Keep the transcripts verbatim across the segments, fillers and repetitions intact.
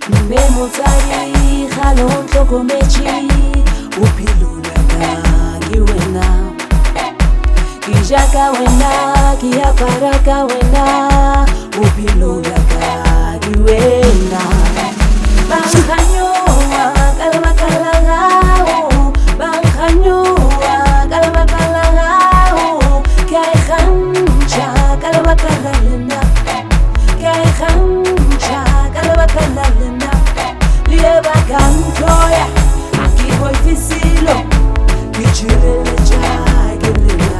Memotari halon toko mechi upilula ki wena kijaka wena kia paraka wena upilula ki wena banghanyo kalama kalangao banghanyo kalama kalangao kai khancha kalama kalana kai khancha kalama kalana lieba kantoya aki boy fisilo kichirele jagilina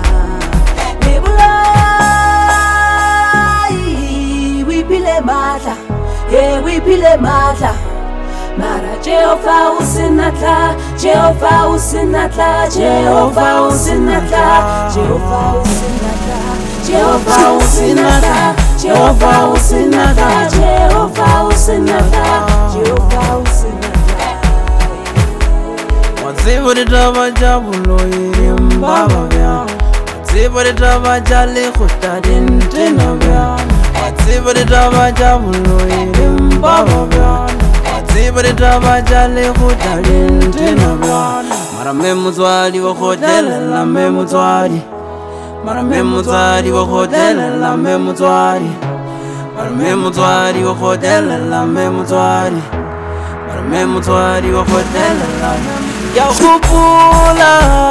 lebulai we pile mata yeah we pile mata mara Jehovah usinatla Jehovah usinatla Jehovah usinatla Jehovah usinatla Jehovah usinatla Jehovah usinatla Jehovah usinatla Jehovah usinatla Watsiburi tabajabulo irimbaba bya Watsiburi tabajale khutadin tenabya Watsiburi tabajabulo irimbaba bya Watsiburi tabajale khutadin tenabya Mara memuzwali wa khotela la memuzwali Mara memuzwali wa khotela la memuzwali Mara memuzwali wa khotela la memuzwali Mara memuzwali wa khotela la ya khupula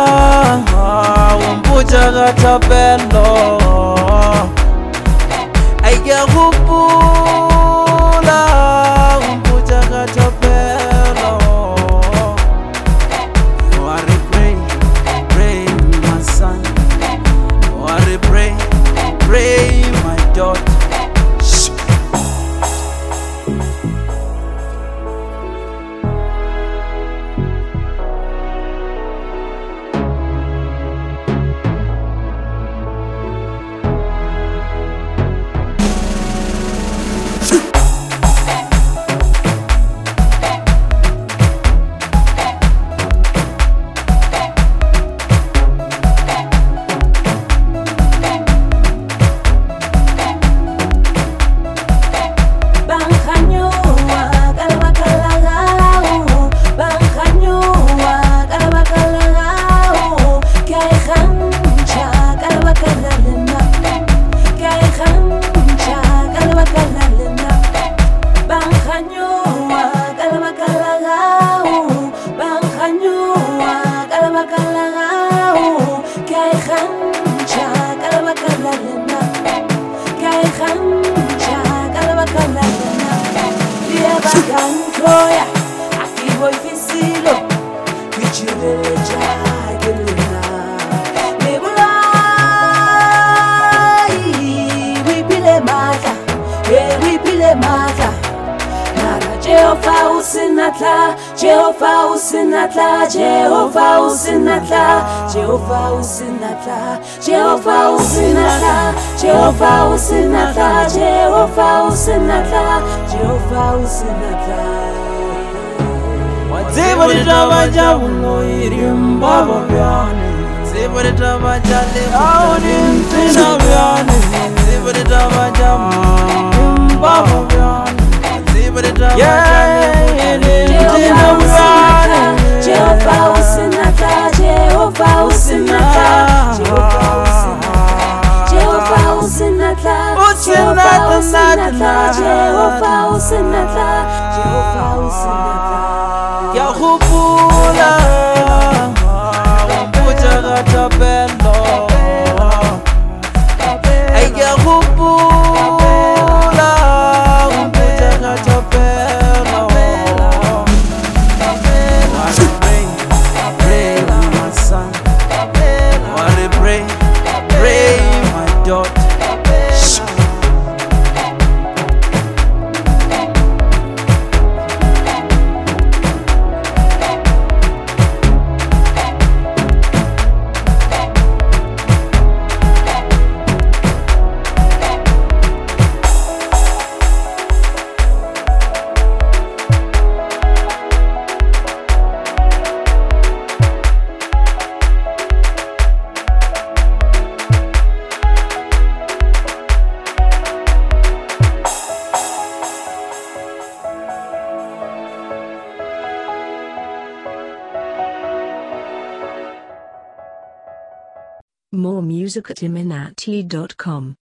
umbuja gatapelo ay ya khupula umbuja gatapelo wari pray pray my son wari pray pray my daughter. Kantoya aki boy fisilo kichirele jagilina lebulai we pile mata yeah we pile mata mara Jehovah usinatla Jehovah usinatla Jehovah usinatla Jehovah usinatla Jehovah usinatla Jehovah usinatla Jehovah usinatla Jehovah usinatla Watsiburi tabajabulo irimbaba byane Watsiburi tabajale khutadin tenabya Watsiburi tabajabulo irimbaba byane Watsiburi tabajale Jehovah usinatla Jehovah usinatla Jehovah usinatla Jehovah usinatla Jehovah usinatla Jehovah usinatla ya khupula umbuja gatapelo ay ya khupula umbuja gatapelo pray pray my son pray pray my daughter. More music at iminati dot com.